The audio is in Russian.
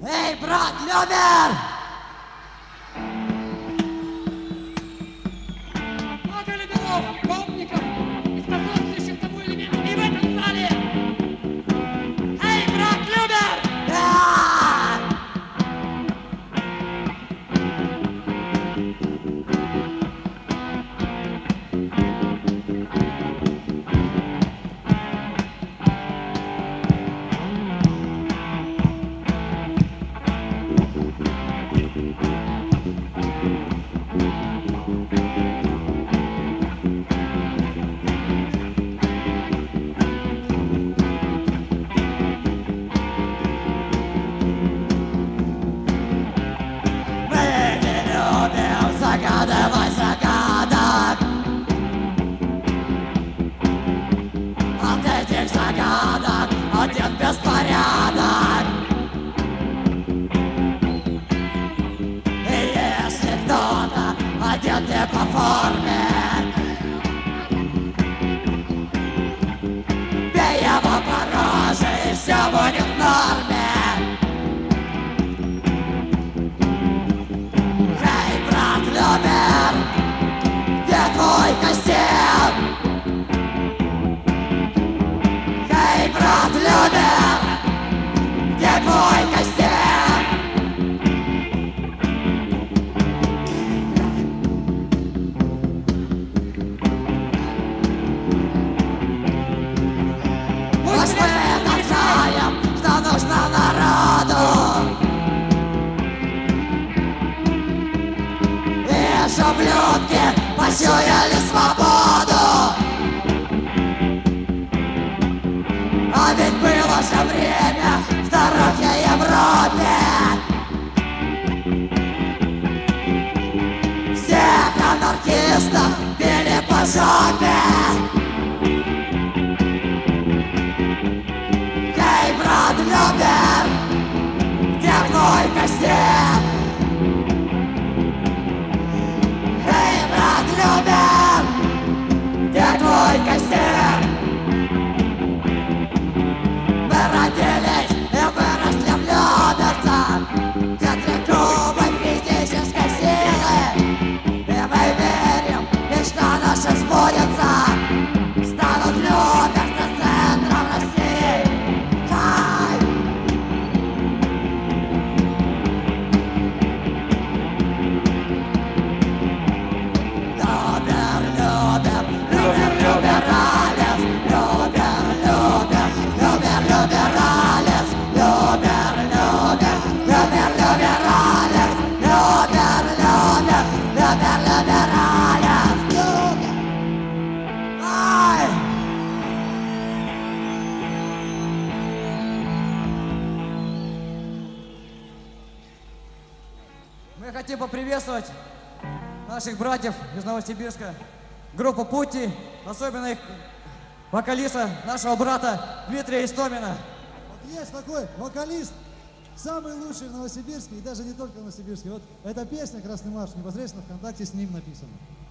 Эй, брат, Любер! Много лидеров, помников и способствующих тому элементам и в этом зале! Эй, брат, Любер! Загадывай загадок. От этих загадок один беспорядок. И если кто-то одет не по форме, бей его по роже, и все будет в норме. Любер, где твой костюм? Эй, брат, Любер, где твой костюм? Пусть мы это знаем, что нужно народу. Ублюдки почуяли свободу. А ведь было же время в дороге Европе. Всех анархистов били по жопе. Эй, брат, Любер, где твой костюм? Любер, где твой костюм? Мы родились и выросли в Люберцах, в центре клуба физической силы. И мы верим, мечта наша сбудется. Станут Люберцы центром России. Хай! Мы хотим поприветствовать наших братьев из Новосибирска, группу Пути, особенно их вокалиста, нашего брата Дмитрия Истомина. Вот есть такой вокалист, самый лучший в Новосибирске, и даже не только в Новосибирске. Вот эта песня «Красный марш» непосредственно ВКонтакте с ним написана.